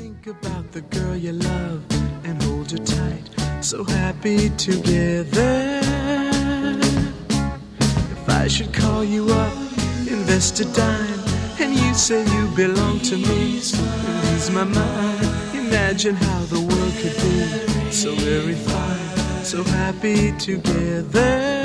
Think about the girl you love and hold her tight, so happy together. If I should call you up, invest a dime, and you say you belong to me, so ease my mind. Imagine how the world could be so very fine, so happy together.